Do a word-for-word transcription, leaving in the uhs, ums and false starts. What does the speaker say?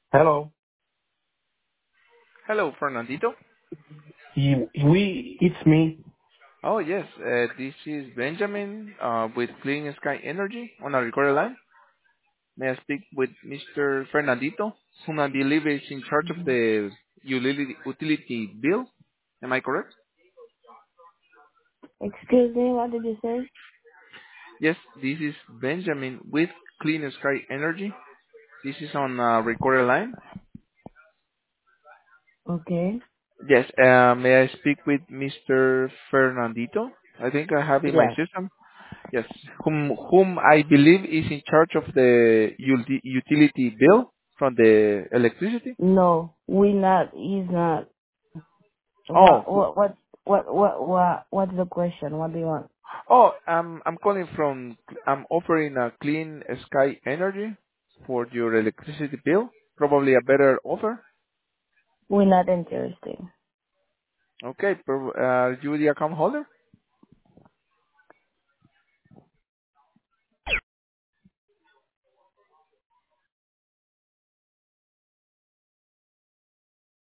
Hello. Hello, Fernandito. Y- We, it's me. Oh, yes, uh, this is Benjamin uh, with Clean Sky Energy on a recorded line. May I speak with Mister Fernandito, whom I believe is in charge of the utility, utility bill? Am I correct? Excuse me, what did you say? Yes, this is Benjamin with Clean Sky Energy. This is on a recorded line. Okay. Yes, uh, may I speak with Mister Fernandito? I think I have in my Yes. system. Yes, whom whom I believe is in charge of the uti- utility bill from the electricity. No, we not. He's not. Oh, What? who, What? What? What? What? What? What's the question? What do you want? oh, I'm I'm calling from. I'm offering a clean sky energy for your electricity bill. Probably a better offer. We're not interested. Okay, per, uh, you the account holder?